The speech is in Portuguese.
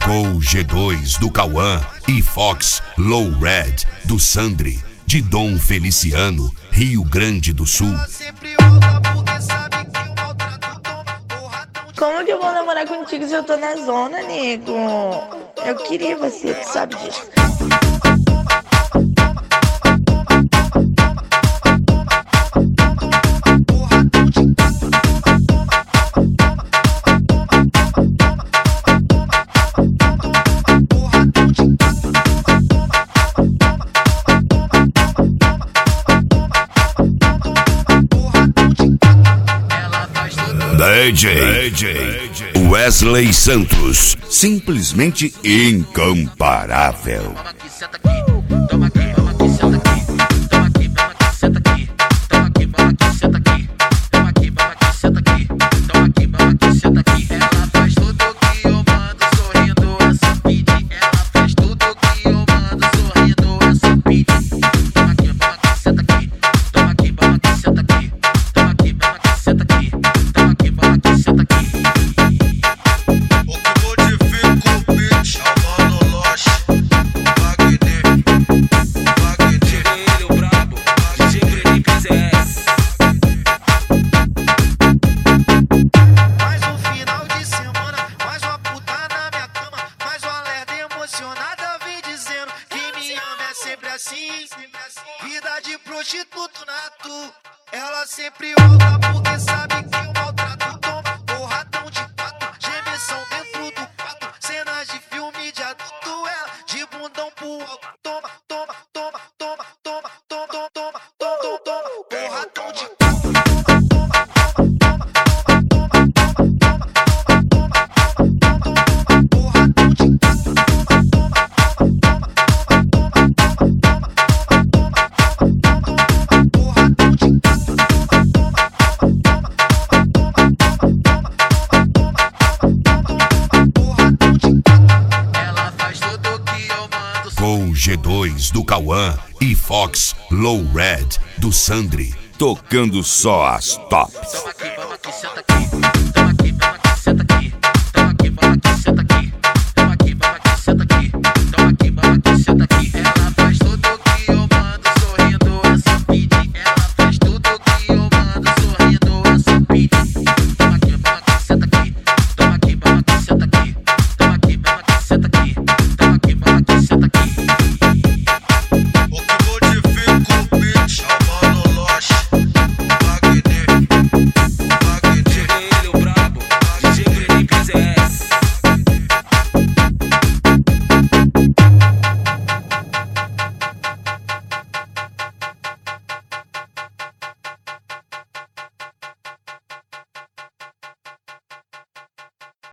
Com o G2 do Cauã e Fox Low Red do Sandri, de Dom Feliciano, Rio Grande do Sul. Como que eu vou namorar contigo se eu tô na zona, nego? Eu queria você, tu sabe disso. DJ Wesley Santos, simplesmente incomparável. Toma aqui, senta aqui. Toma aqui, senta aqui. Toma aqui, senta aqui. Toma aqui, senta aqui. Toma aqui, senta aqui. Ela faz tudo que eu mando, sorrindo essa pede. Ela faz tudo que eu mando, sorrindo essa pede. Toma aqui, senta aqui. Toma aqui, senta aqui. Toma aqui, senta aqui. Toma aqui, senta aqui. O que modifica o beat, chamando Lost, o Wagner. Ele, o brabo, DJ Brenin PZS. Mais um final de semana, mais uma puta na minha cama, mais uma lerda emocionada vem dizendo que me ama é sempre assim. Vida de prostituto nato, ela sempre volta porque sabe que eu maltrato. Toma porradão de quatro, gemessão dentro do quarto, cenas de filme de adulto, ela de bundão pro alto. Toma, toma, toma, toma, toma, toma, toma, toma, toma, porradão de Com o G2 do Cauã e Fox Low Red do Sandri, tocando só as tops. Toma aqui, senta aqui.